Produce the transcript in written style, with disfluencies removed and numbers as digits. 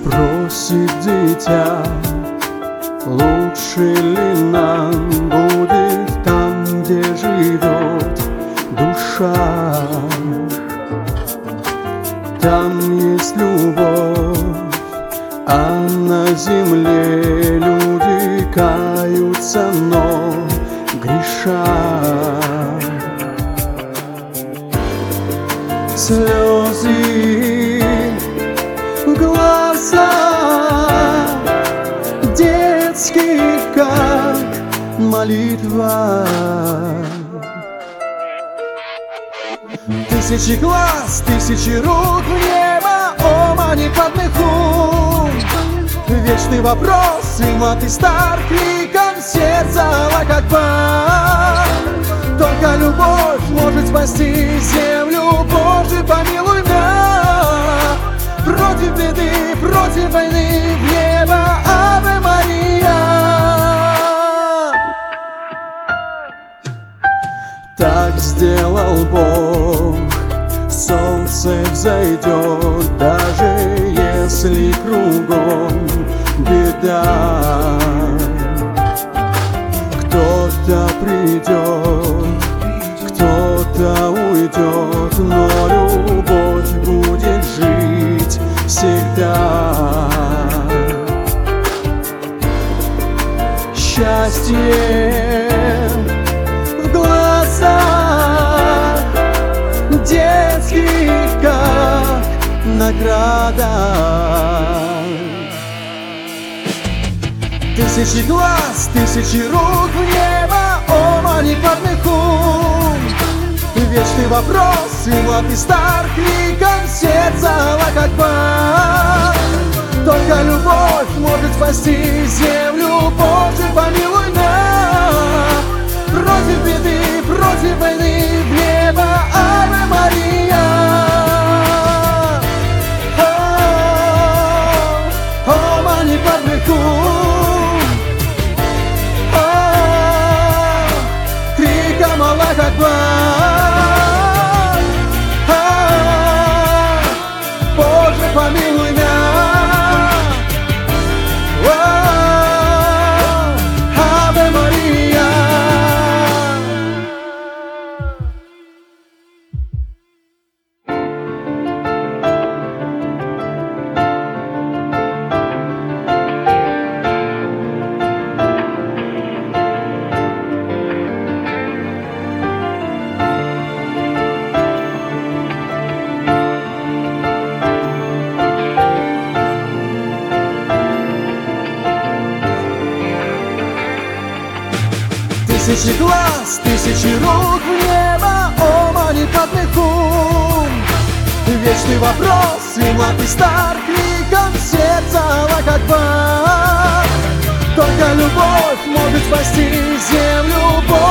Просит дитя, лучше ли нам будет там, где живет душа? Там есть любовь, а на земле люди каются, но грешат. Слезы в глаза детские, как молитва. Тысячи глаз, тысячи рук в небо, ома непадных уст. Вечный вопрос, и мат и стар, криком сердца Аллах Акбар. Только любовь может спасти землю, Боже, помилуй меня. Против беды, против войны, в небо, Аве Мария. Так сделал Бог, солнце взойдет, даже если кругом беда. Кто-то придет, кто-то уйдет, но любовь будет жить всегда. Счастье в глазах детских, как награда. Тысячи глаз, тысячи рук в небо, ома непадных уст. Вечный вопрос, и млад и стар, криком сердца Аллах Акбар. Только любовь может спасти землю, Боже, помилуй нас. Против беды, против войны, в небо, Аве Мария. Ома непадных уст, криком Аллах Акбар. Боже, помилуй меня. Аве Мария. Тысячи глаз, тысячи рук в небо, ома непадных уст. Вечный вопрос, и млад и стар, криком сердца Аллах Акбар. Только любовь может спасти землю,